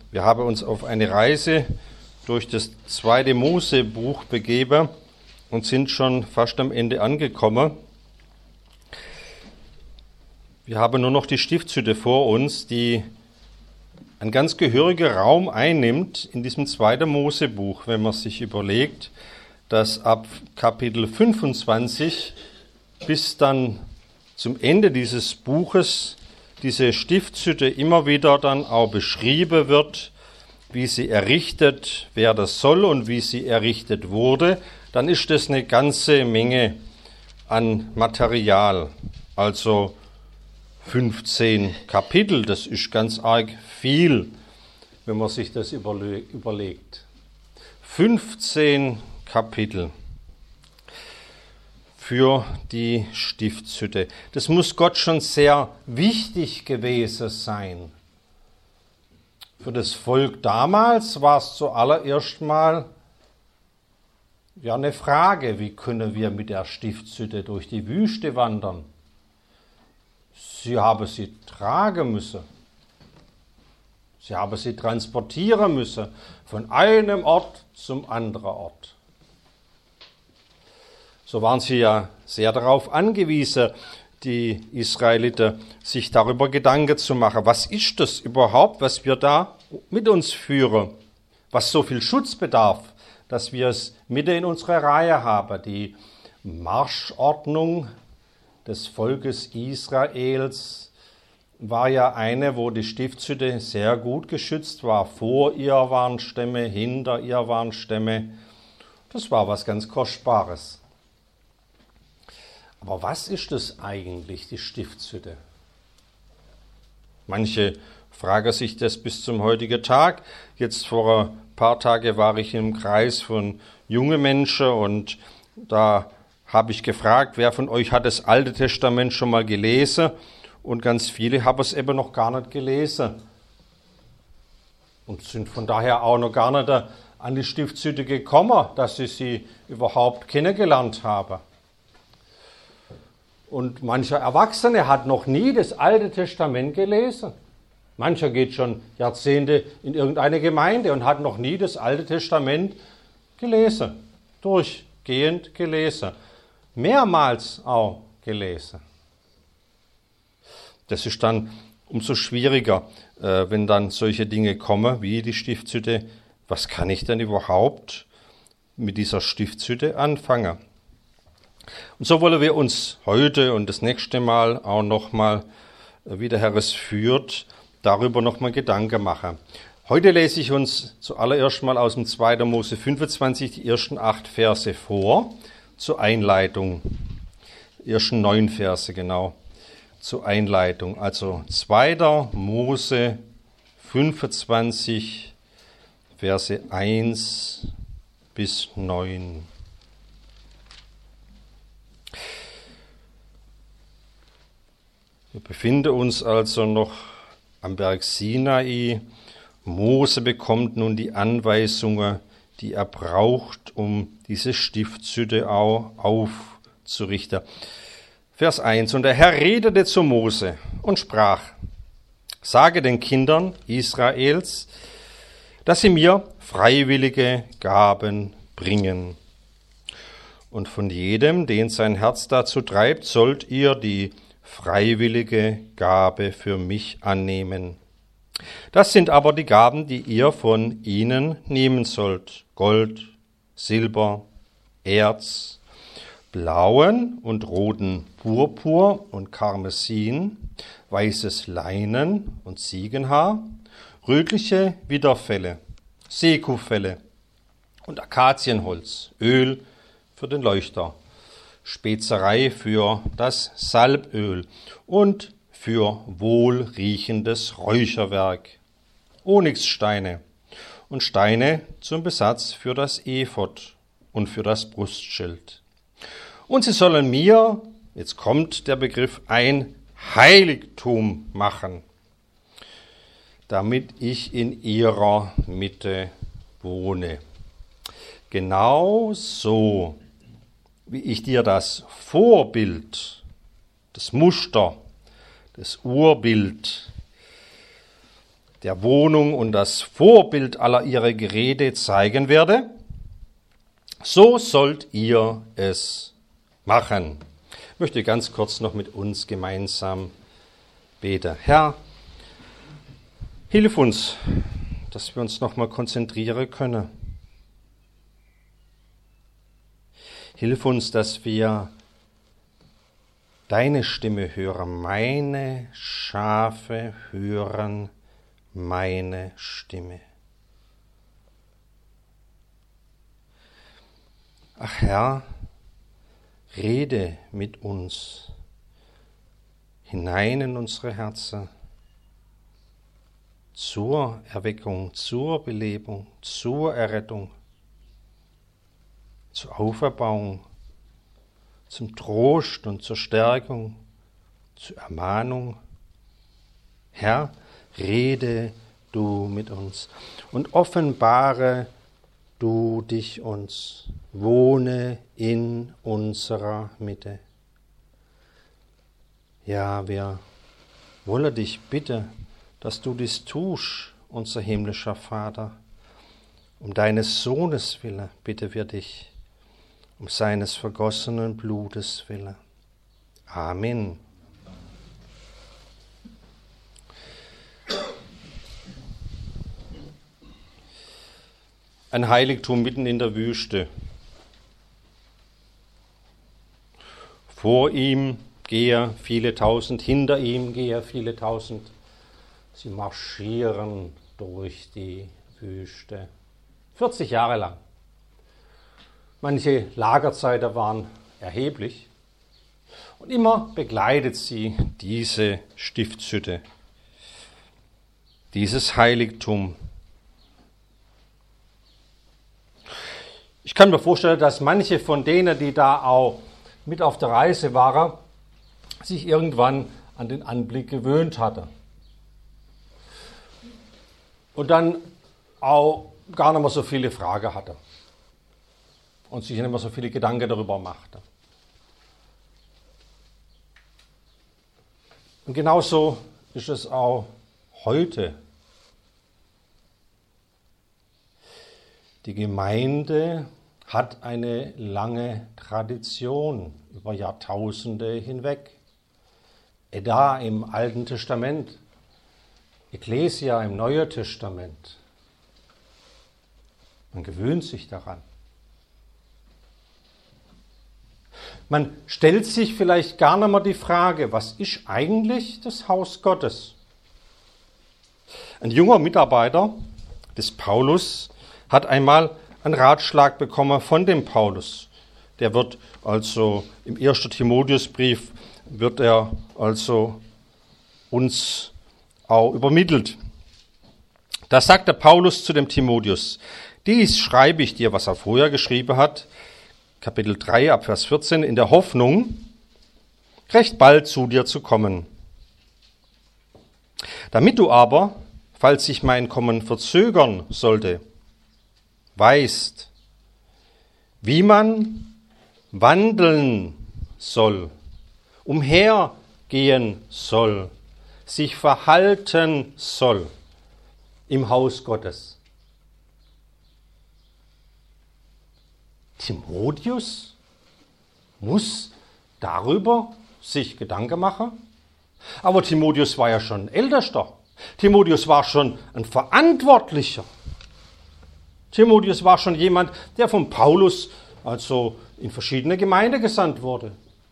Wir haben uns auf eine Reise durch das 2. Mosebuch begeben und sind schon fast am Ende angekommen. Wir haben nur noch die Stiftshütte vor uns, die ein ganz gehöriger Raum einnimmt in diesem 2. Mosebuch, wenn man sich überlegt, dass ab Kapitel 25 bis dann zum Ende dieses Buches diese Stiftshütte immer wieder dann auch beschrieben wird, wie sie errichtet werden soll und wie sie errichtet wurde, dann ist das eine ganze Menge an Material. Also 15 Kapitel, das ist ganz arg viel, wenn man sich das überlegt. 15 Kapitel für die Stiftshütte. Das muss Gott schon sehr wichtig gewesen sein. Für das Volk damals war es zuallererst mal eine Frage, wie können wir mit der Stiftshütte durch die Wüste wandern? Sie haben sie tragen müssen. Sie haben sie transportieren müssen von einem Ort zum anderen Ort. So waren sie ja sehr darauf angewiesen, die Israeliten, sich darüber Gedanken zu machen. Was ist das überhaupt, was wir da mit uns führen? Was so viel Schutz bedarf, dass wir es mitten in unserer Reihe haben. Die Marschordnung des Volkes Israels war ja eine, wo die Stiftshütte sehr gut geschützt war. Vor ihr waren Stämme, hinter ihr waren Stämme. Das war was ganz Kostbares. Aber was ist das eigentlich, die Stiftshütte? Manche fragen sich das bis zum heutigen Tag. Jetzt vor ein paar Tagen war ich im Kreis von jungen Menschen und da habe ich gefragt, wer von euch hat das Alte Testament schon mal gelesen? Und ganz viele haben es eben noch gar nicht gelesen. Und sind von daher auch noch gar nicht an die Stiftshütte gekommen, dass sie überhaupt kennengelernt haben. Und mancher Erwachsene hat noch nie das Alte Testament gelesen. Mancher geht schon Jahrzehnte in irgendeine Gemeinde und hat noch nie das Alte Testament gelesen. Durchgehend gelesen. Mehrmals auch gelesen. Das ist dann umso schwieriger, wenn dann solche Dinge kommen wie die Stiftshütte. Was kann ich denn überhaupt mit dieser Stiftshütte anfangen? Und so wollen wir uns heute und das nächste Mal auch nochmal, wie der Herr es führt, darüber nochmal Gedanken machen. Heute lese ich uns zuallererst mal aus dem 2. Mose 25 die ersten 8 Verse vor, zur Einleitung. Die ersten 9 Verse, genau, zur Einleitung. Also 2. Mose 25, Verse 1 bis 9. Wir befinden uns also noch am Berg Sinai. Mose bekommt nun die Anweisungen, die er braucht, um diese Stiftshütte auch aufzurichten. Vers 1. Und der Herr redete zu Mose und sprach: Sage den Kindern Israels, dass sie mir freiwillige Gaben bringen. Und von jedem, den sein Herz dazu treibt, sollt ihr die freiwillige Gabe für mich annehmen. Das sind aber die Gaben, die ihr von ihnen nehmen sollt: Gold, Silber, Erz, blauen und roten Purpur und Karmesin, weißes Leinen und Ziegenhaar, rötliche Widderfelle, Sekufelle und Akazienholz, Öl für den Leuchter, Spezerei für das Salböl und für wohlriechendes Räucherwerk, Onyxsteine und Steine zum Besatz für das Ephod und für das Brustschild. Und sie sollen mir, jetzt kommt der Begriff, ein Heiligtum machen, damit ich in ihrer Mitte wohne. Genau so, wie ich dir das Vorbild, das Muster, das Urbild der Wohnung und das Vorbild aller ihrer Geräte zeigen werde, so sollt ihr es machen. Ich möchte ganz kurz noch mit uns gemeinsam beten. Herr, hilf uns, dass wir uns noch mal konzentrieren können. Hilf uns, dass wir deine Stimme hören. Meine Schafe hören meine Stimme. Ach Herr, rede mit uns hinein in unsere Herzen zur Erweckung, zur Belebung, zur Errettung, zur Auferbauung, zum Trost und zur Stärkung, zur Ermahnung. Herr, rede du mit uns und offenbare du dich uns, wohne in unserer Mitte. Ja, wir wollen dich bitten, dass du dies tust, unser himmlischer Vater. Um deines Sohnes willen bitten wir dich, um seines vergossenen Blutes willen. Amen. Ein Heiligtum mitten in der Wüste. Vor ihm gehe viele Tausend, hinter ihm gehe viele Tausend. Sie marschieren durch die Wüste. 40 Jahre lang. Manche Lagerzeiten waren erheblich. Und immer begleitet sie diese Stiftshütte, dieses Heiligtum. Ich kann mir vorstellen, dass manche von denen, die da auch mit auf der Reise waren, sich irgendwann an den Anblick gewöhnt hatten. Und dann auch gar nicht mehr so viele Fragen hatte. Und sich nicht mehr so viele Gedanken darüber machte. Und genauso ist es auch heute. Die Gemeinde hat eine lange Tradition über Jahrtausende hinweg. Edda im Alten Testament, Ekklesia im Neuen Testament. Man gewöhnt sich daran. Man stellt sich vielleicht gar nicht mehr die Frage, was ist eigentlich das Haus Gottes? Ein junger Mitarbeiter des Paulus hat einmal einen Ratschlag bekommen von dem Paulus. Der wird also im 1. Timotheusbrief wird er also uns auch übermittelt. Da sagt der Paulus zu dem Timotheus: Dies schreibe ich dir, was er vorher geschrieben hat, Kapitel 3 ab Vers 14, in der Hoffnung, recht bald zu dir zu kommen. Damit du aber, falls sich mein Kommen verzögern sollte, weißt, wie man wandeln soll, umhergehen soll, sich verhalten soll im Haus Gottes. Timotheus muss darüber sich Gedanken machen. Aber Timotheus war ja schon ein Ältester. Timotheus war schon ein Verantwortlicher. Timotheus war schon jemand, der von Paulus also in verschiedene Gemeinden gesandt wurde.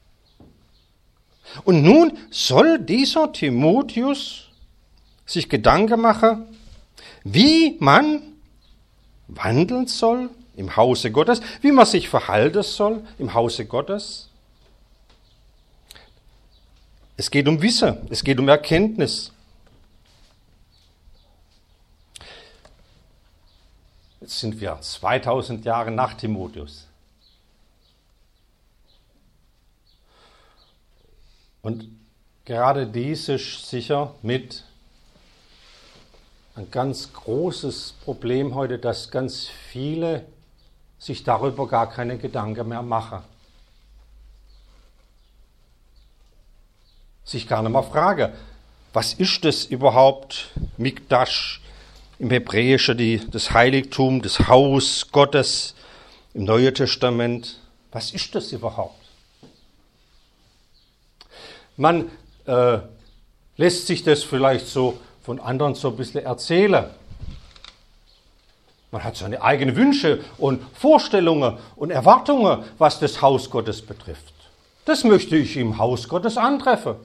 Und nun soll dieser Timotheus sich Gedanken machen, wie man wandeln soll im Hause Gottes, wie man sich verhalten soll im Hause Gottes. Es geht um Wissen, es geht um Erkenntnis. Jetzt sind wir 2000 Jahre nach Timotheus. Und gerade dies ist sicher mit ein ganz großes Problem heute, dass ganz viele sich darüber gar keine Gedanken mehr machen. Sich gar nicht mehr fragen, was ist das überhaupt Mikdash, im Hebräischen das Heiligtum, das Haus Gottes, im Neuen Testament. Was ist das überhaupt? Man lässt sich das vielleicht so von anderen so ein bisschen erzählen. Man hat seine eigenen Wünsche und Vorstellungen und Erwartungen, was das Haus Gottes betrifft. Das möchte ich im Haus Gottes antreffen.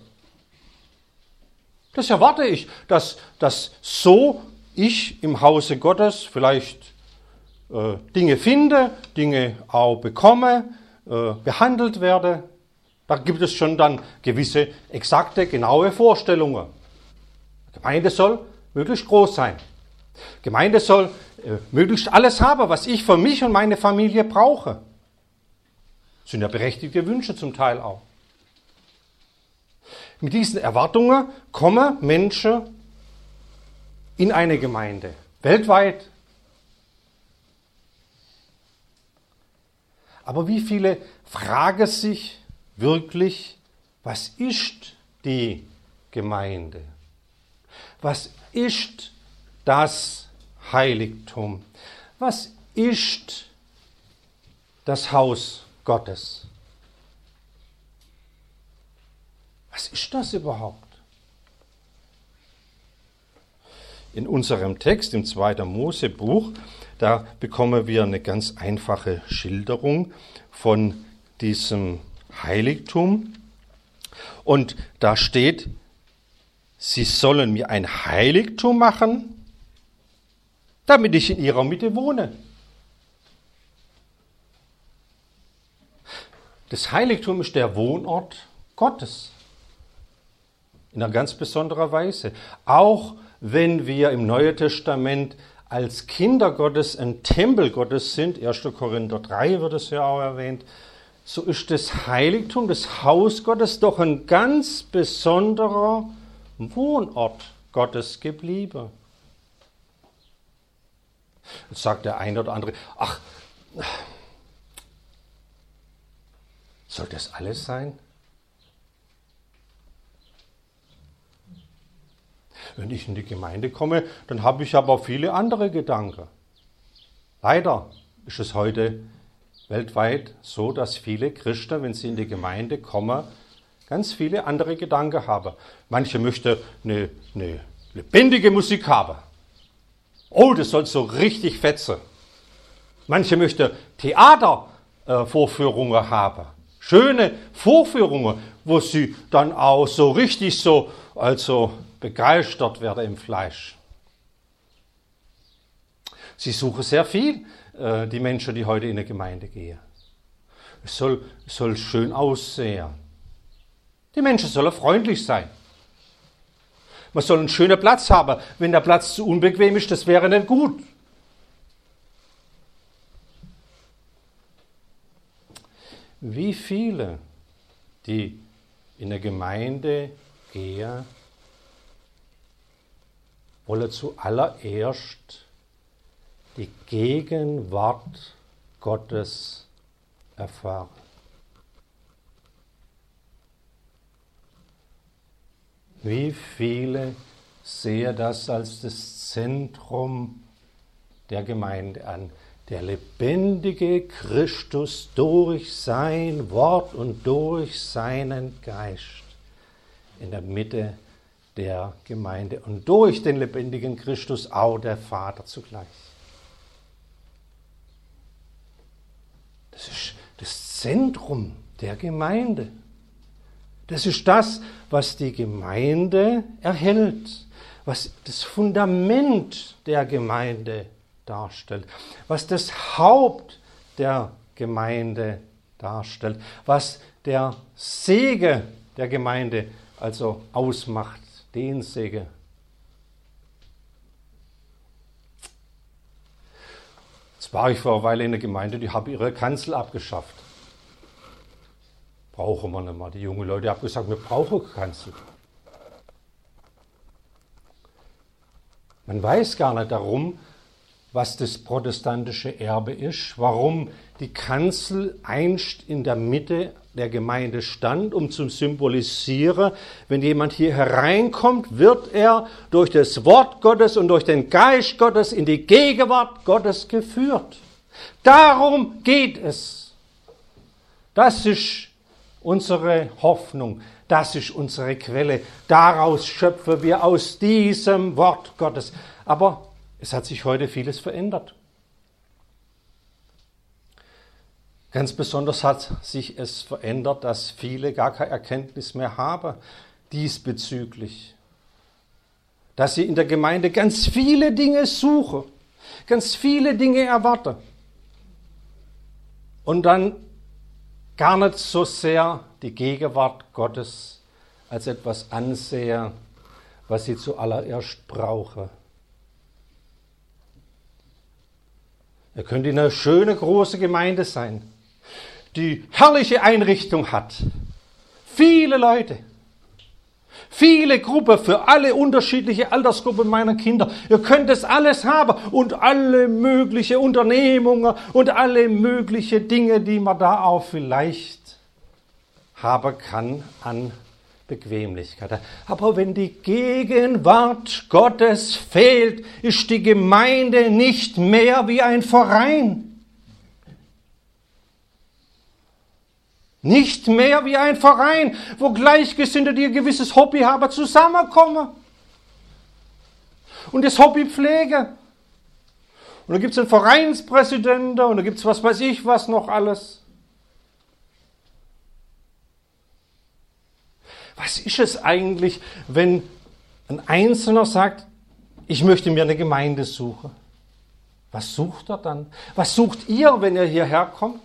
Das erwarte ich, dass so ich im Hause Gottes vielleicht Dinge finde, Dinge auch bekomme, behandelt werde. Da gibt es schon dann gewisse exakte, genaue Vorstellungen. Gemeinde soll möglichst groß sein. Gemeinde soll möglichst alles haben, was ich für mich und meine Familie brauche. Das sind ja berechtigte Wünsche zum Teil auch. Mit diesen Erwartungen kommen Menschen in eine Gemeinde, weltweit. Aber wie viele fragen sich wirklich, was ist die Gemeinde? Was ist das Heiligtum? Was ist das Haus Gottes? Was ist das überhaupt? In unserem Text, im 2. Mosebuch, da bekommen wir eine ganz einfache Schilderung von diesem Heiligtum. Und da steht, sie sollen mir ein Heiligtum machen, damit ich in ihrer Mitte wohne. Das Heiligtum ist der Wohnort Gottes. In einer ganz besonderen Weise. Auch wenn wir im Neuen Testament als Kinder Gottes ein Tempel Gottes sind, 1. Korinther 3 wird es ja auch erwähnt, so ist das Heiligtum, das Haus Gottes doch ein ganz besonderer Wohnort Gottes geblieben. Jetzt sagt der eine oder andere, ach, soll das alles sein? Wenn ich in die Gemeinde komme, dann habe ich aber viele andere Gedanken. Leider ist es heute weltweit so, dass viele Christen, wenn sie in die Gemeinde kommen, ganz viele andere Gedanken haben. Manche möchten eine lebendige Musik haben. Oh, das soll so richtig fetzen. Manche möchten Theatervorführungen haben. Schöne Vorführungen, wo sie dann auch so richtig begeistert werden im Fleisch. Sie suchen sehr viel, die Menschen, die heute in eine Gemeinde gehen. Es soll schön aussehen. Die Menschen sollen freundlich sein. Man soll einen schönen Platz haben. Wenn der Platz zu unbequem ist, das wäre nicht gut. Wie viele, die in eine Gemeinde gehen, wollen zuallererst die Gegenwart Gottes erfahren. Wie viele sehen das als das Zentrum der Gemeinde an? Der lebendige Christus durch sein Wort und durch seinen Geist in der Mitte der Gemeinde und durch den lebendigen Christus auch der Vater zugleich. Das ist das Zentrum der Gemeinde. Das ist das, was die Gemeinde erhält, was das Fundament der Gemeinde darstellt, was das Haupt der Gemeinde darstellt, was der Segen der Gemeinde also ausmacht, den Segen. Jetzt war ich vor einer Weile in der Gemeinde, die haben ihre Kanzel abgeschafft. Brauchen wir nicht mehr. Die jungen Leute haben gesagt, wir brauchen keine Kanzel. Man weiß gar nicht darum, was das protestantische Erbe ist, warum die Kanzel einst in der Mitte der Gemeinde stand, um zu symbolisieren, wenn jemand hier hereinkommt, wird er durch das Wort Gottes und durch den Geist Gottes in die Gegenwart Gottes geführt. Darum geht es. Das ist unsere Hoffnung, das ist unsere Quelle. Daraus schöpfen wir aus diesem Wort Gottes. Aber es hat sich heute vieles verändert. Ganz besonders hat sich es verändert, dass viele gar keine Erkenntnis mehr haben diesbezüglich. Dass sie in der Gemeinde ganz viele Dinge suchen, ganz viele Dinge erwarten. Und dann gar nicht so sehr die Gegenwart Gottes als etwas ansehen, was sie zuallererst brauchen. Ihr könnt in einer schönen, großen Gemeinde sein, die herrliche Einrichtung hat, viele Leute, viele Gruppen für alle unterschiedliche Altersgruppen meiner Kinder. Ihr könnt das alles haben und alle möglichen Unternehmungen und alle möglichen Dinge, die man da auch vielleicht haben kann an Bequemlichkeit. Aber wenn die Gegenwart Gottes fehlt, ist die Gemeinde nicht mehr wie ein Verein. Nicht mehr wie ein Verein, wo Gleichgesinnte, die ein gewisses Hobby haben, zusammenkommen und das Hobby pflegen. Und da gibt es einen Vereinspräsidenten und da gibt es was weiß ich was noch alles. Was ist es eigentlich, wenn ein Einzelner sagt, ich möchte mir eine Gemeinde suchen? Was sucht er dann? Was sucht ihr, wenn ihr hierher kommt?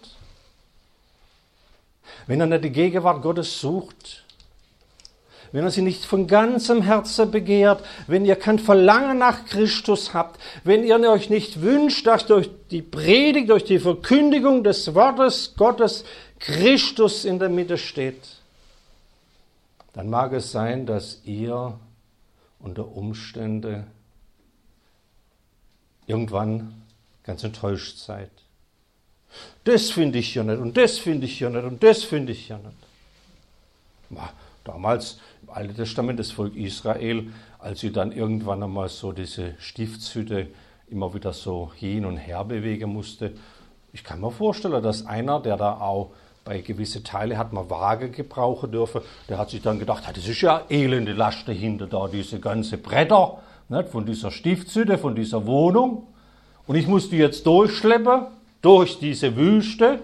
Wenn er nicht die Gegenwart Gottes sucht, wenn er sie nicht von ganzem Herzen begehrt, wenn ihr kein Verlangen nach Christus habt, wenn ihr euch nicht wünscht, dass durch die Predigt, durch die Verkündigung des Wortes Gottes Christus in der Mitte steht, dann mag es sein, dass ihr unter Umständen irgendwann ganz enttäuscht seid. Das finde ich ja nicht und das finde ich ja nicht und das finde ich ja nicht. Damals im Alten Testament, das Volk Israel, als sie dann irgendwann einmal so diese Stiftshütte immer wieder so hin und her bewegen musste, ich kann mir vorstellen, dass einer, der da auch bei gewissen Teilen hat man Waage gebrauchen dürfen, der hat sich dann gedacht, das ist ja elende Last dahinter da, diese ganze Bretter, nicht, von dieser Stiftshütte, von dieser Wohnung. Und ich muss die jetzt durchschleppen, durch diese Wüste.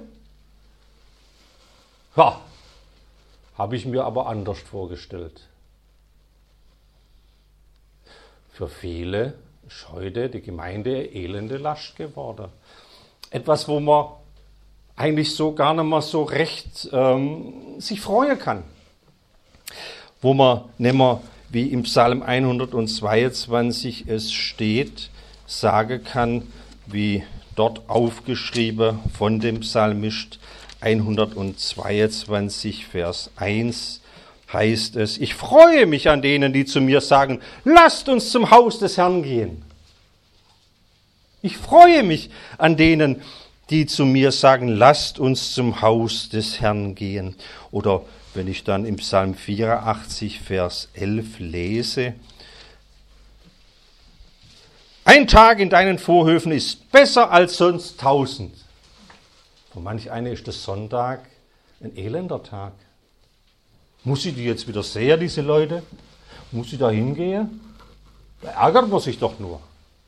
Ja, habe ich mir aber anders vorgestellt. Für viele ist heute die Gemeinde eine elende Last geworden. Etwas, wo man eigentlich so gar nicht mehr so recht sich freuen kann. Wo man nicht mehr, wie im Psalm 122 es steht, sagen kann, wie dort aufgeschrieben von dem Psalmist 122, Vers 1 heißt es, ich freue mich an denen, die zu mir sagen, lasst uns zum Haus des Herrn gehen. Ich freue mich an denen, die zu mir sagen, lasst uns zum Haus des Herrn gehen. Oder wenn ich dann im Psalm 84, Vers 11 lese, ein Tag in deinen Vorhöfen ist besser als sonst 1000. Für manch eine ist der Sonntag ein elender Tag. Muss ich die jetzt wieder sehen, diese Leute? Muss ich da hingehen? Da ärgert man sich doch nur.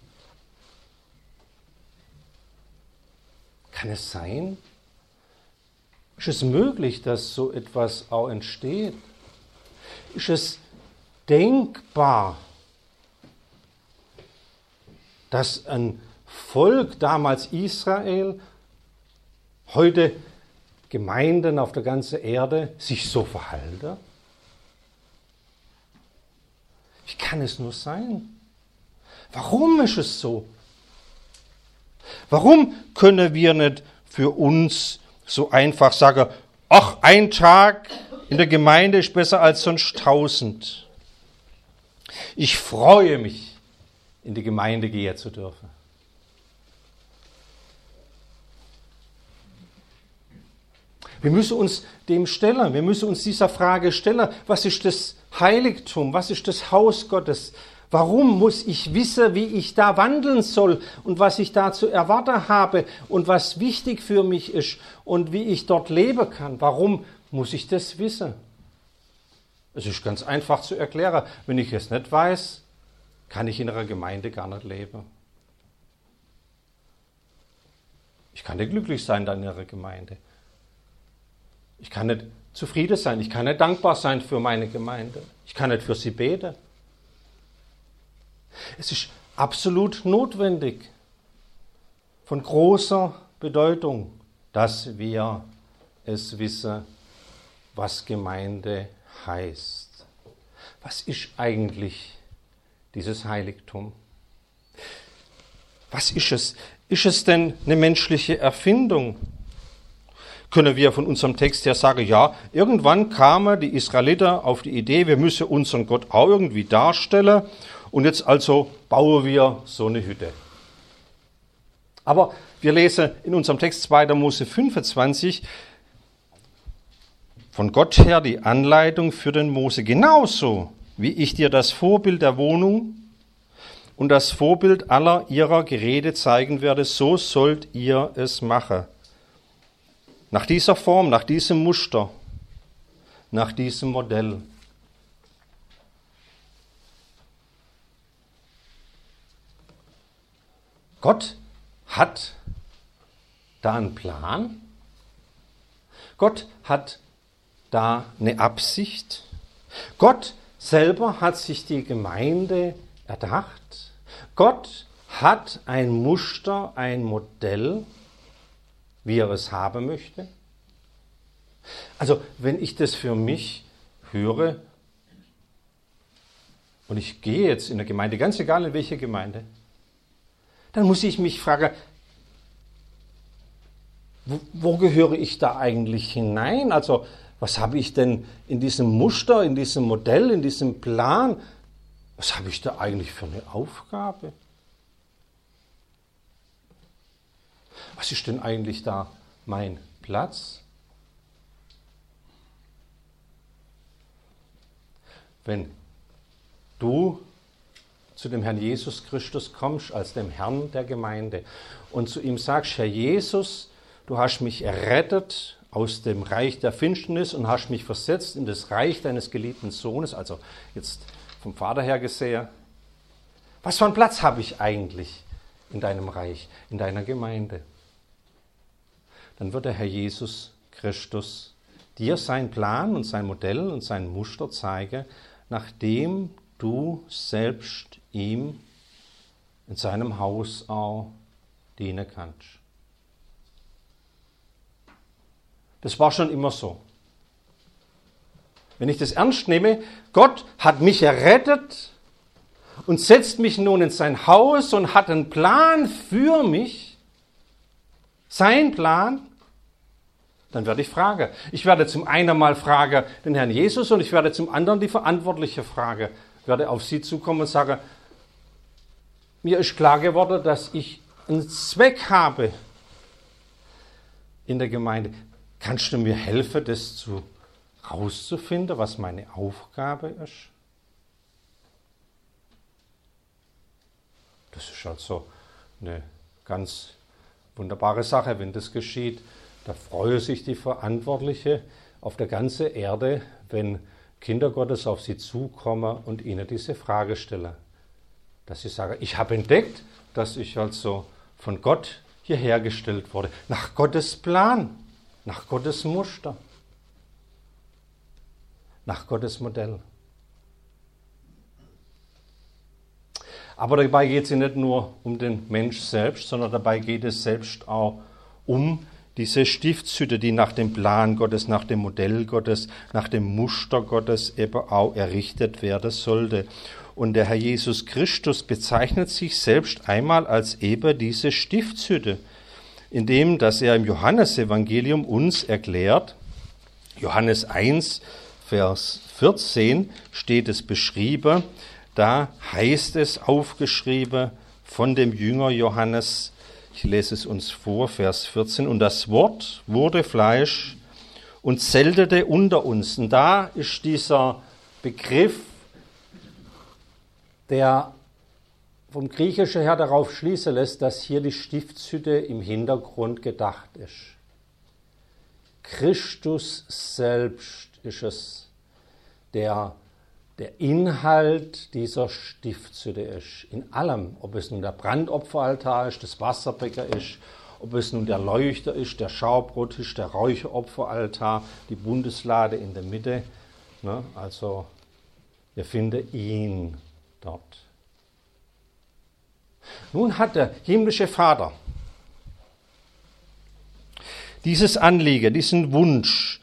Kann es sein? Ist es möglich, dass so etwas auch entsteht? Ist es denkbar, dass ein Volk, damals Israel, heute Gemeinden auf der ganzen Erde sich so verhalten? Wie kann es nur sein? Warum ist es so? Warum können wir nicht für uns so einfach sagen, ach, ein Tag in der Gemeinde ist besser als sonst 1000. Ich freue mich, in die Gemeinde gehen zu dürfen. Wir müssen uns dem stellen, wir müssen uns dieser Frage stellen, was ist das Heiligtum, was ist das Haus Gottes? Warum muss ich wissen, wie ich da wandeln soll und was ich da zu erwarten habe und was wichtig für mich ist und wie ich dort leben kann? Warum muss ich das wissen? Es ist ganz einfach zu erklären. Wenn ich es nicht weiß, kann ich in einer Gemeinde gar nicht leben. Ich kann nicht glücklich sein dann in einer Gemeinde. Ich kann nicht zufrieden sein. Ich kann nicht dankbar sein für meine Gemeinde. Ich kann nicht für sie beten. Es ist absolut notwendig, von großer Bedeutung, dass wir es wissen, was Gemeinde heißt. Was ist eigentlich dieses Heiligtum? Was ist es? Ist es denn eine menschliche Erfindung? Können wir von unserem Text her sagen, ja, irgendwann kamen die Israeliter auf die Idee, wir müssen unseren Gott auch irgendwie darstellen und jetzt also bauen wir so eine Hütte. Aber wir lesen in unserem Text 2. Mose 25 von Gott her die Anleitung für den Mose, genauso wie ich dir das Vorbild der Wohnung und das Vorbild aller ihrer Geräte zeigen werde, so sollt ihr es machen. Nach dieser Form, nach diesem Muster, nach diesem Modell. Gott hat da einen Plan. Gott hat da eine Absicht. Gott selber hat sich die Gemeinde erdacht. Gott hat ein Muster, ein Modell, wie er es haben möchte. Also wenn ich das für mich höre und ich gehe jetzt in der Gemeinde, ganz egal in welche Gemeinde, dann muss ich mich fragen, wo gehöre ich da eigentlich hinein? Also was habe ich denn in diesem Muster, in diesem Modell, in diesem Plan, was habe ich da eigentlich für eine Aufgabe? Was ist denn eigentlich da mein Platz? Wenn du zu dem Herrn Jesus Christus kommst, als dem Herrn der Gemeinde, und zu ihm sagst, Herr Jesus, du hast mich errettet aus dem Reich der Finsternis und hast mich versetzt in das Reich deines geliebten Sohnes, also jetzt vom Vater her gesehen, was für einen Platz habe ich eigentlich in deinem Reich, in deiner Gemeinde? Dann wird der Herr Jesus Christus dir seinen Plan und sein Modell und sein Muster zeigen, nachdem du selbst ihm in seinem Haus auch dienen kannst. Das war schon immer so. Wenn ich das ernst nehme, Gott hat mich errettet und setzt mich nun in sein Haus und hat einen Plan für mich, sein Plan, dann werde ich fragen. Ich werde zum einen mal fragen den Herrn Jesus und ich werde zum anderen die verantwortliche Frage. Ich werde auf Sie zukommen und sagen, mir ist klar geworden, dass ich einen Zweck habe in der Gemeinde. Kannst du mir helfen, das rauszufinden, was meine Aufgabe ist? Das ist also eine ganz wunderbare Sache, wenn das geschieht. Da freue sich die Verantwortliche auf der ganzen Erde, wenn Kinder Gottes auf sie zukommen und ihnen diese Frage stellen. Dass sie sagen, ich habe entdeckt, dass ich also von Gott hierher gestellt wurde. Nach Gottes Plan, nach Gottes Muster, nach Gottes Modell. Aber dabei geht es nicht nur um den Mensch selbst, sondern dabei geht es selbst auch um diese Stiftshütte, die nach dem Plan Gottes, nach dem Modell Gottes, nach dem Muster Gottes eben auch errichtet werden sollte. Und der Herr Jesus Christus bezeichnet sich selbst einmal als eben diese Stiftshütte, indem dass er im Johannesevangelium uns erklärt, Johannes 1, Vers 14 steht es beschrieben, da heißt es aufgeschrieben von dem Jünger Johannes, ich lese es uns vor, Vers 14, und das Wort wurde Fleisch und zeltete unter uns. Und da ist dieser Begriff, der vom Griechischen her darauf schließen lässt, dass hier die Stiftshütte im Hintergrund gedacht ist. Christus selbst ist es, der Inhalt dieser Stiftshütte ist. In allem, ob es nun der Brandopferaltar ist, das Wasserbecker ist, ob es nun der Leuchter ist, der Schaubrot ist, der Räucheropferaltar, die Bundeslade in der Mitte. Also wir finden ihn dort. Nun hat der himmlische Vater dieses Anliegen, diesen Wunsch,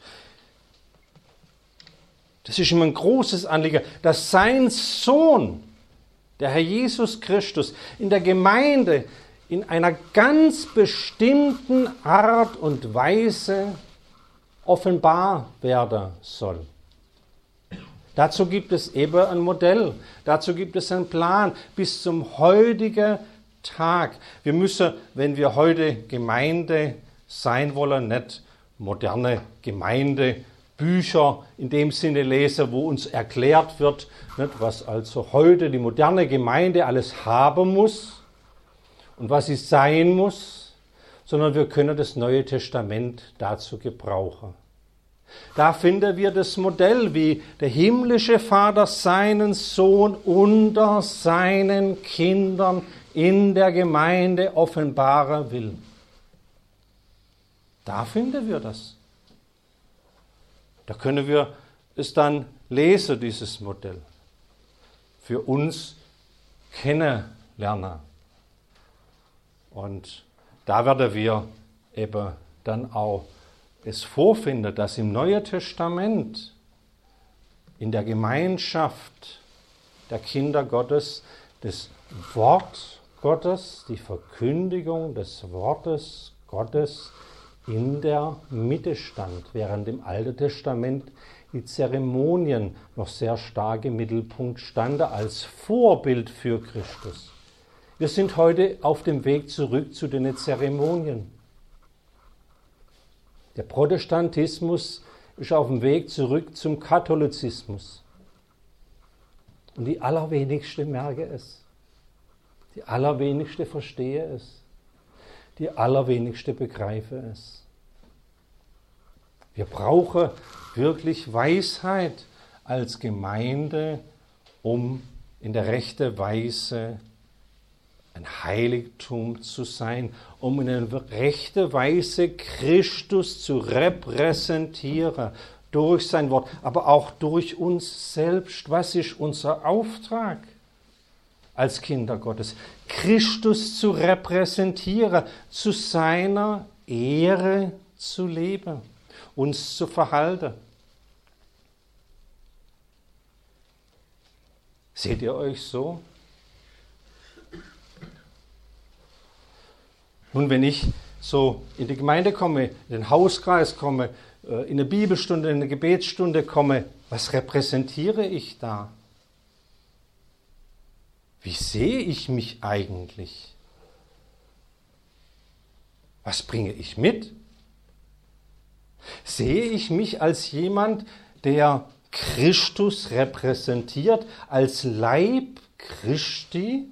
das ist ihm ein großes Anliegen, dass sein Sohn, der Herr Jesus Christus, in der Gemeinde in einer ganz bestimmten Art und Weise offenbar werden soll. Dazu gibt es eben ein Modell, dazu gibt es einen Plan bis zum heutigen Tag. Wir müssen, wenn wir heute Gemeinde sein wollen, nicht moderne Gemeindebücher in dem Sinne lesen, wo uns erklärt wird, nicht, was also heute die moderne Gemeinde alles haben muss und was sie sein muss, sondern wir können das Neue Testament dazu gebrauchen. Da finden wir das Modell, wie der himmlische Vater seinen Sohn unter seinen Kindern in der Gemeinde offenbaren will. Da finden wir das. Da können wir es dann lesen, dieses Modell. Für uns kennenlernen. Und da werden wir eben dann auch es vorfinden, dass im Neuen Testament in der Gemeinschaft der Kinder Gottes das Wort Gottes, die Verkündigung des Wortes Gottes in der Mitte stand, während im Alten Testament die Zeremonien noch sehr stark im Mittelpunkt standen als Vorbild für Christus. Wir sind heute auf dem Weg zurück zu den Zeremonien. Der Protestantismus ist auf dem Weg zurück zum Katholizismus. Und die allerwenigsten merken es. Die allerwenigsten verstehen es. Die allerwenigsten begreifen es. Wir brauchen wirklich Weisheit als Gemeinde, um in der rechten Weise ein Heiligtum zu sein, um in einer rechten Weise Christus zu repräsentieren durch sein Wort, aber auch durch uns selbst. Was ist unser Auftrag als Kinder Gottes? Christus zu repräsentieren, zu seiner Ehre zu leben, uns zu verhalten. Seht ihr euch so? Nun, wenn ich so in die Gemeinde komme, in den Hauskreis komme, in eine Bibelstunde, in eine Gebetsstunde komme, was repräsentiere ich da? Wie sehe ich mich eigentlich? Was bringe ich mit? Sehe ich mich als jemand, der Christus repräsentiert, als Leib Christi?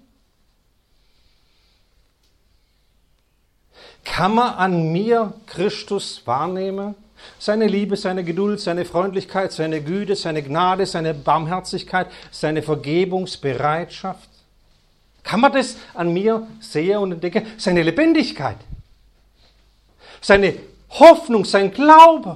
Kann man an mir Christus wahrnehmen? Seine Liebe, seine Geduld, seine Freundlichkeit, seine Güte, seine Gnade, seine Barmherzigkeit, seine Vergebungsbereitschaft. Kann man das an mir sehen und entdecken? Seine Lebendigkeit, seine Hoffnung, sein Glaube.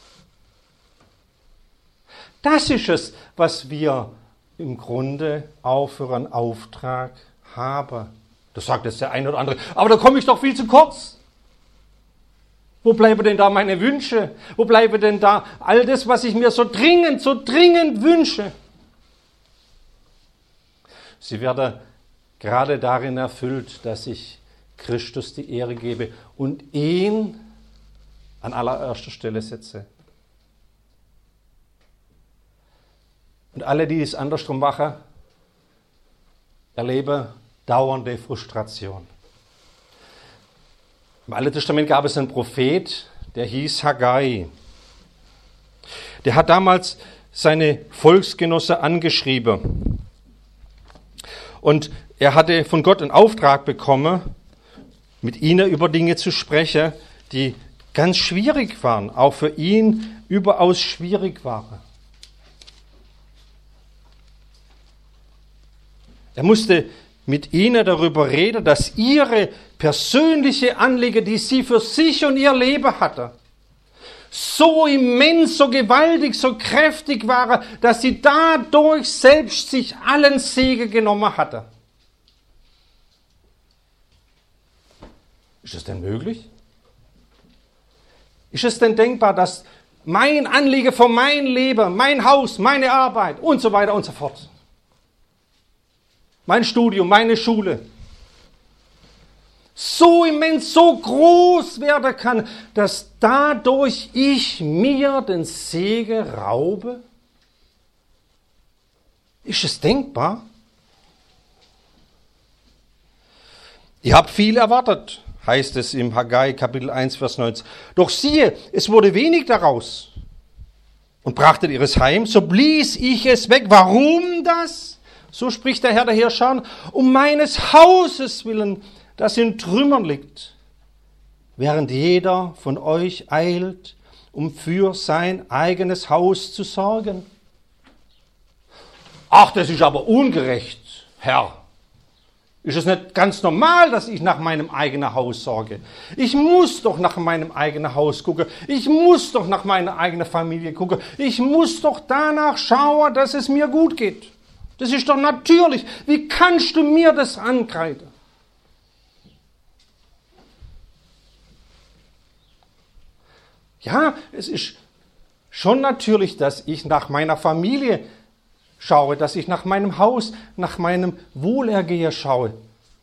Das ist es, was wir im Grunde auch für einen Auftrag haben. Das sagt jetzt der eine oder andere, aber da komme ich doch viel zu kurz. Wo bleiben denn da meine Wünsche? Wo bleiben denn da all das, was ich mir so dringend wünsche? Sie werden gerade darin erfüllt, dass ich Christus die Ehre gebe und ihn an allererster Stelle setze. Und alle, die es andersrum machen, erleben dauernde Frustration. Im Alten Testament gab es einen Prophet, der hieß Haggai. Der hat damals seine Volksgenosse angeschrieben. Und er hatte von Gott einen Auftrag bekommen, mit ihnen über Dinge zu sprechen, die ganz schwierig waren, auch für ihn überaus schwierig waren. Er musste mit ihnen darüber reden, dass ihre persönliche Anliegen, die sie für sich und ihr Leben hatten, so immens, so gewaltig, so kräftig waren, dass sie dadurch selbst sich allen Segen genommen hatten. Ist es denn möglich? Ist es denn denkbar, dass mein Anliegen für mein Leben, mein Haus, meine Arbeit und so weiter und so fort, mein Studium, meine Schule, so immens, so groß werden kann, dass dadurch ich mir den Segen raube? Ist es denkbar? Ihr habt viel erwartet, heißt es im Haggai Kapitel 1, Vers 19. Doch siehe, es wurde wenig daraus. Und brachtet ihr es heim, so blies ich es weg. Warum das? So spricht der Herr der Heerscharen, um meines Hauses willen, das in Trümmern liegt, während jeder von euch eilt, um für sein eigenes Haus zu sorgen. Ach, das ist aber ungerecht, Herr. Ist es nicht ganz normal, dass ich nach meinem eigenen Haus sorge? Ich muss doch nach meinem eigenen Haus gucken. Ich muss doch nach meiner eigenen Familie gucken. Ich muss doch danach schauen, dass es mir gut geht. Das ist doch natürlich. Wie kannst du mir das ankreiden? Ja, es ist schon natürlich, dass ich nach meiner Familie schaue, dass ich nach meinem Haus, nach meinem Wohlergehen schaue.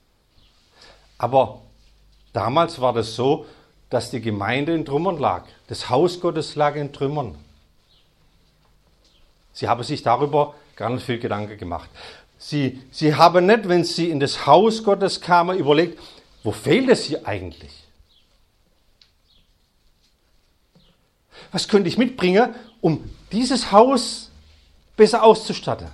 Aber damals war das so, dass die Gemeinde in Trümmern lag. Das Haus Gottes lag in Trümmern. Sie haben sich darüber gar nicht viel Gedanken gemacht. Sie haben nicht, wenn sie in das Haus Gottes kamen, überlegt, wo fehlt es hier eigentlich? Was könnte ich mitbringen, um dieses besser auszustatten?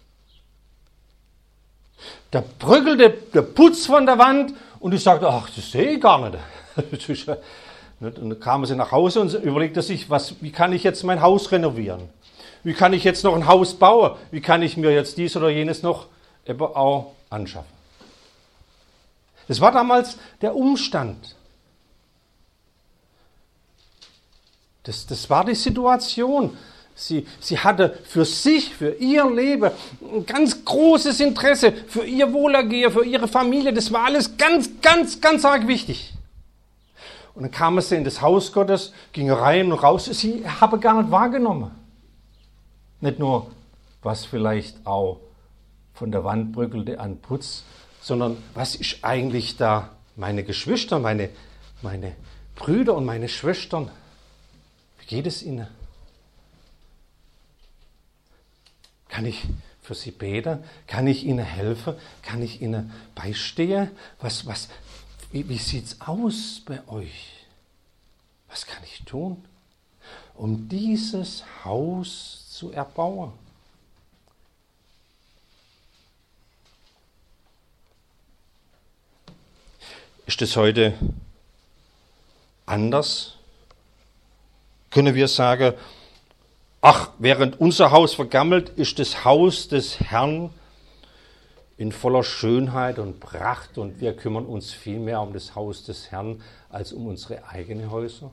Da bröckelte der Putz von der Wand und ich sagte, ach, das sehe ich gar nicht. Und dann kamen sie nach Hause und überlegte sich, wie kann ich jetzt mein Haus renovieren? Wie kann ich jetzt noch ein Haus bauen? Wie kann ich mir jetzt dies oder jenes noch eben auch anschaffen? Das war damals der Umstand. Das war die Situation. Sie hatte für sich, für ihr Leben ein ganz großes Interesse, für ihr Wohlergehen, für ihre Familie. Das war alles ganz, ganz, ganz arg wichtig. Und dann kamen sie in das Haus Gottes, gingen rein und raus. Sie haben gar nicht wahrgenommen. Nicht nur, was vielleicht auch von der Wand bröckelte an Putz, sondern was ist eigentlich da meine Geschwister, meine Brüder und meine Schwestern? Wie geht es ihnen? Kann ich für sie beten? Kann ich ihnen helfen? Kann ich ihnen beistehen? Wie sieht es aus bei euch? Was kann ich tun, um dieses Haus zu erbauen? Ist es heute anders? Können wir sagen, ach, während unser Haus vergammelt, ist das Haus des Herrn in voller Schönheit und Pracht und wir kümmern uns viel mehr um das Haus des Herrn als um unsere eigenen Häuser?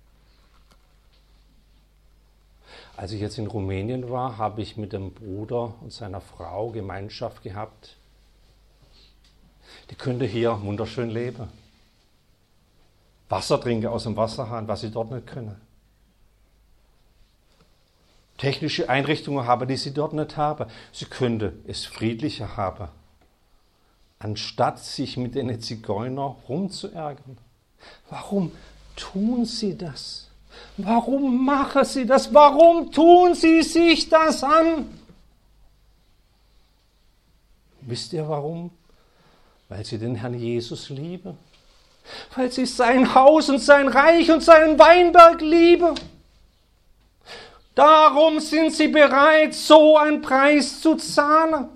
Als ich jetzt in Rumänien war, habe ich mit dem Bruder und seiner Frau Gemeinschaft gehabt. Die könnte hier wunderschön leben. Wasser trinken aus dem Wasserhahn, was sie dort nicht können. Technische Einrichtungen haben, die sie dort nicht haben. Sie könnte es friedlicher haben, anstatt sich mit den Zigeunern rumzuärgern. Warum tun sie das? Warum machen sie das? Warum tun sie sich das an? Wisst ihr warum? Weil sie den Herrn Jesus lieben. Weil sie sein Haus und sein Reich und seinen Weinberg lieben. Darum sind sie bereit, so einen Preis zu zahlen.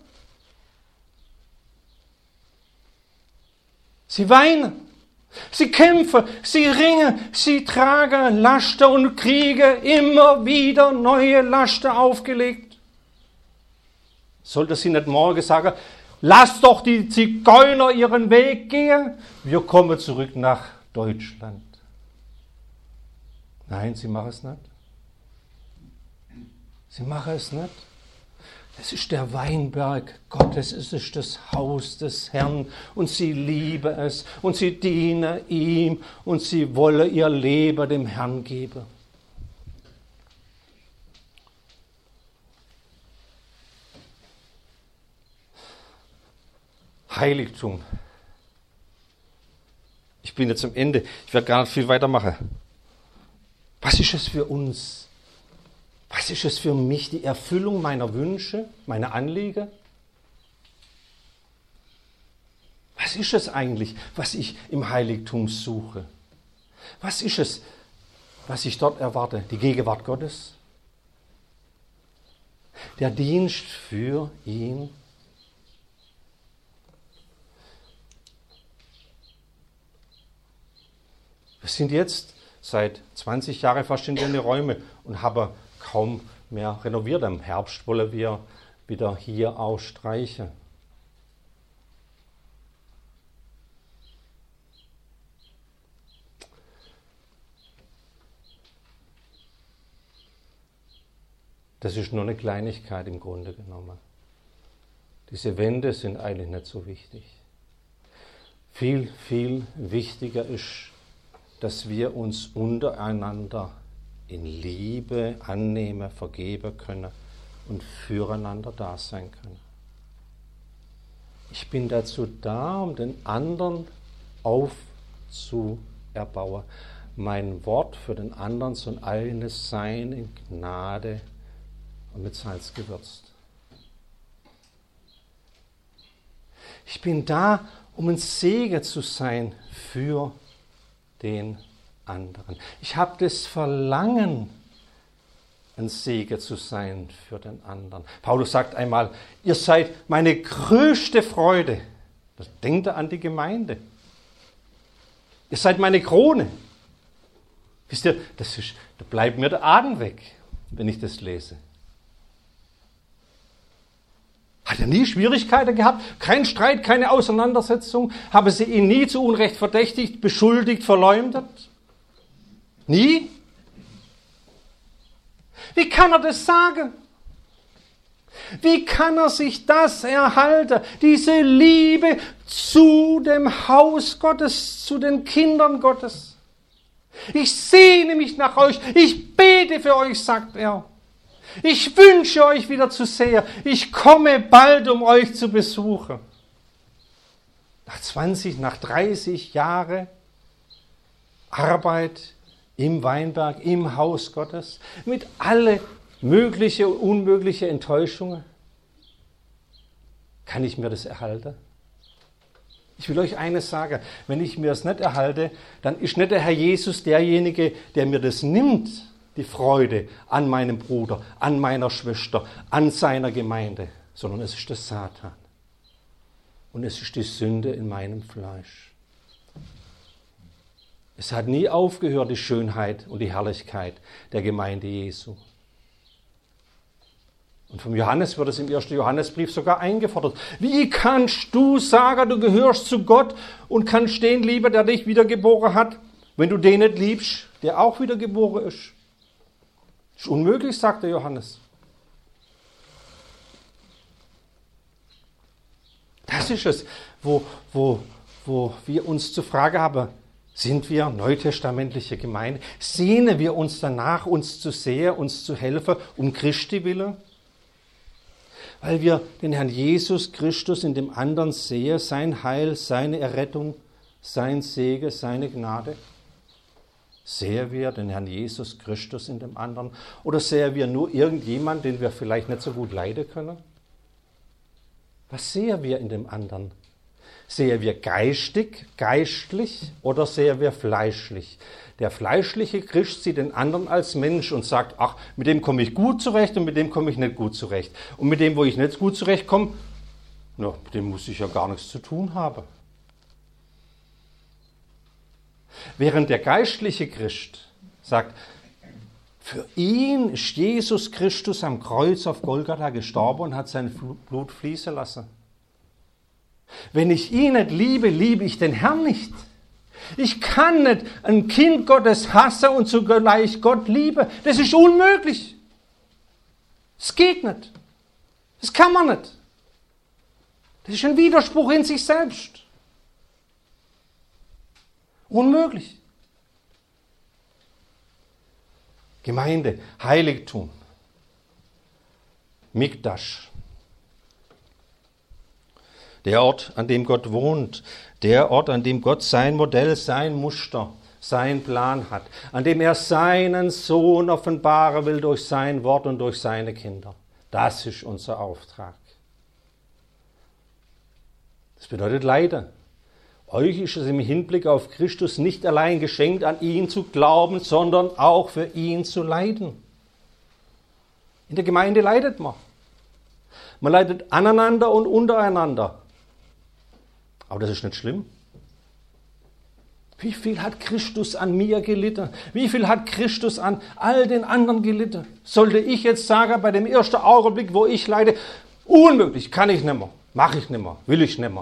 Sie weinen, sie kämpfen, sie ringen, sie tragen Laster und kriegen immer wieder neue Laster aufgelegt. Sollte sie nicht morgen sagen, lasst doch die Zigeuner ihren Weg gehen, wir kommen zurück nach Deutschland. Nein, sie machen es nicht. Sie machen es nicht. Es ist der Weinberg Gottes, es ist das Haus des Herrn und sie lieben es und sie dienen ihm und sie wollen ihr Leben dem Herrn geben. Heiligtum. Ich bin jetzt am Ende, ich werde gar nicht viel weitermachen. Was ist es für uns? Was ist es für mich, die Erfüllung meiner Wünsche, meiner Anliegen? Was ist es eigentlich, was ich im Heiligtum suche? Was ist es, was ich dort erwarte? Die Gegenwart Gottes? Der Dienst für ihn? Wir sind jetzt seit 20 Jahren fast in den Räumen und haben kaum mehr renoviert. Im Herbst wollen wir wieder hier auch streichen. Das ist nur eine Kleinigkeit im Grunde genommen. Diese Wände sind eigentlich nicht so wichtig. Viel, viel wichtiger ist, dass wir uns untereinander in Liebe annehmen, vergeben können und füreinander da sein können. Ich bin dazu da, um den anderen aufzuerbauen. Mein Wort für den anderen soll eines sein in Gnade und mit Salz gewürzt. Ich bin da, um ein Segen zu sein für den anderen. Ich habe das Verlangen, ein Segen zu sein für den anderen. Paulus sagt einmal, ihr seid meine größte Freude. Das denkt er an die Gemeinde. Ihr seid meine Krone. Wisst ihr, da bleibt mir der Atem weg, wenn ich das lese. Hat er nie Schwierigkeiten gehabt? Kein Streit, keine Auseinandersetzung? Haben sie ihn nie zu Unrecht verdächtigt, beschuldigt, verleumdet? Nie? Wie kann er das sagen? Wie kann er sich das erhalten? Diese Liebe zu dem Haus Gottes, zu den Kindern Gottes. Ich sehne mich nach euch, ich bete für euch, sagt er. Ich wünsche euch wieder zu sehen. Ich komme bald, um euch zu besuchen. Nach 20, nach 30 Jahren Arbeit im Weinberg, im Haus Gottes, mit alle mögliche und unmögliche Enttäuschungen. Kann ich mir das erhalten? Ich will euch eines sagen, wenn ich mir das nicht erhalte, dann ist nicht der Herr Jesus derjenige, der mir das nimmt, die Freude an meinem Bruder, an meiner Schwester, an seiner Gemeinde, sondern es ist der Satan. Und es ist die Sünde in meinem Fleisch. Es hat nie aufgehört, die Schönheit und die Herrlichkeit der Gemeinde Jesu. Und vom Johannes wird es im 1. Johannesbrief sogar eingefordert. Wie kannst du sagen, du gehörst zu Gott und kannst den lieben, der dich wiedergeboren hat, wenn du den nicht liebst, der auch wiedergeboren ist? Das ist unmöglich, sagt der Johannes. Das ist es, wo wir uns zu Frage haben, sind wir neutestamentliche Gemeinde? Sehnen wir uns danach, uns zu sehen, uns zu helfen, um Christi willen? Weil wir den Herrn Jesus Christus in dem anderen sehen, sein Heil, seine Errettung, sein Segen, seine Gnade. Sehen wir den Herrn Jesus Christus in dem anderen? Oder sehen wir nur irgendjemanden, den wir vielleicht nicht so gut leiden können? Was sehen wir in dem anderen? Sehen wir geistig, geistlich oder sehen wir fleischlich? Der fleischliche Christ sieht den anderen als Mensch und sagt, ach, mit dem komme ich gut zurecht und mit dem komme ich nicht gut zurecht. Und mit dem, wo ich nicht gut zurechtkomme, na, mit dem muss ich ja gar nichts zu tun haben. Während der geistliche Christ sagt, für ihn ist Jesus Christus am Kreuz auf Golgatha gestorben und hat sein Blut fließen lassen. Wenn ich ihn nicht liebe, liebe ich den Herrn nicht. Ich kann nicht ein Kind Gottes hassen und zugleich Gott lieben. Das ist unmöglich. Es geht nicht. Das kann man nicht. Das ist ein Widerspruch in sich selbst. Unmöglich. Gemeinde, Heiligtum, Mikdash. Der Ort, an dem Gott wohnt, der Ort, an dem Gott sein Modell, sein Muster, sein Plan hat, an dem er seinen Sohn offenbaren will durch sein Wort und durch seine Kinder. Das ist unser Auftrag. Das bedeutet Leiden. Euch ist es im Hinblick auf Christus nicht allein geschenkt, an ihn zu glauben, sondern auch für ihn zu leiden. In der Gemeinde leidet man. Man leidet aneinander und untereinander. Aber das ist nicht schlimm. Wie viel hat Christus an mir gelitten? Wie viel hat Christus an all den anderen gelitten? Sollte ich jetzt sagen, bei dem ersten Augenblick, wo ich leide, unmöglich, kann ich nicht mehr, mache ich nicht mehr, will ich nicht mehr.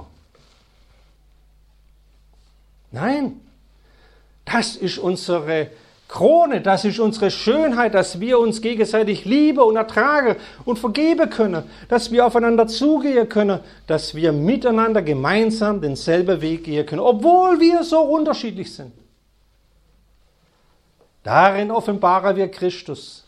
Nein, das ist unsere Krone, das ist unsere Schönheit, dass wir uns gegenseitig lieben und ertragen und vergeben können, dass wir aufeinander zugehen können, dass wir miteinander gemeinsam denselben Weg gehen können, obwohl wir so unterschiedlich sind. Darin offenbaren wir Christus.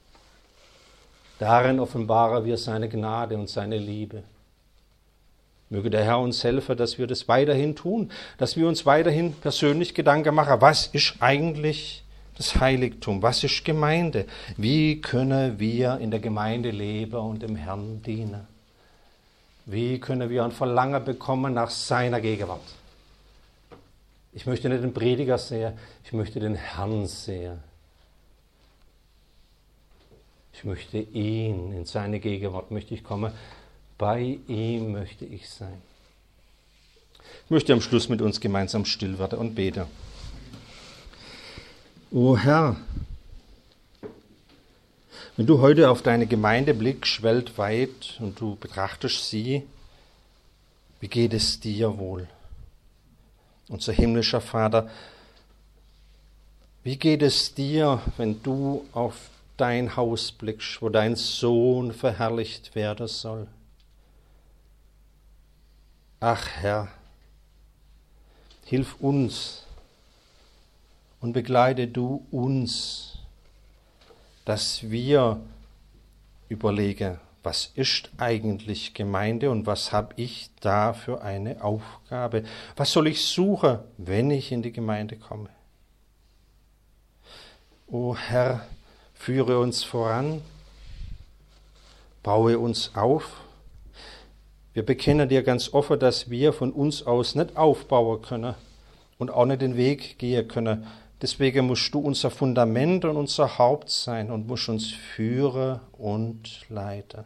Darin offenbaren wir seine Gnade und seine Liebe. Möge der Herr uns helfen, dass wir das weiterhin tun, dass wir uns weiterhin persönlich Gedanken machen, was ist eigentlich das Heiligtum, was ist Gemeinde, wie können wir in der Gemeinde leben und dem Herrn dienen, wie können wir ein Verlangen bekommen nach seiner Gegenwart. Ich möchte nicht den Prediger sehen, ich möchte den Herrn sehen. Ich möchte ihn, in seine Gegenwart möchte ich kommen. Bei ihm möchte ich sein. Ich möchte am Schluss mit uns gemeinsam still werden und beten. O Herr, wenn du heute auf deine Gemeinde blickst, weltweit, und du betrachtest sie, wie geht es dir wohl? Unser himmlischer Vater, wie geht es dir, wenn du auf dein Haus blickst, wo dein Sohn verherrlicht werden soll? Ach Herr, hilf uns und begleite du uns, dass wir überlegen, was ist eigentlich Gemeinde und was habe ich da für eine Aufgabe? Was soll ich suchen, wenn ich in die Gemeinde komme? O Herr, führe uns voran, baue uns auf. Wir bekennen dir ganz offen, dass wir von uns aus nicht aufbauen können und auch nicht den Weg gehen können. Deswegen musst du unser Fundament und unser Haupt sein und musst uns führen und leiten.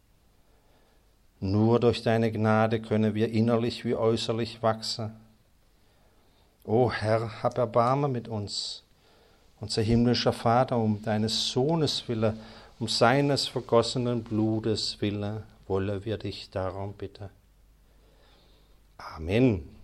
Nur durch deine Gnade können wir innerlich wie äußerlich wachsen. O Herr, hab Erbarmen mit uns, unser himmlischer Vater, um deines Sohnes willen, um seines vergossenen Blutes willen, wollen wir dich darum bitten. Amen.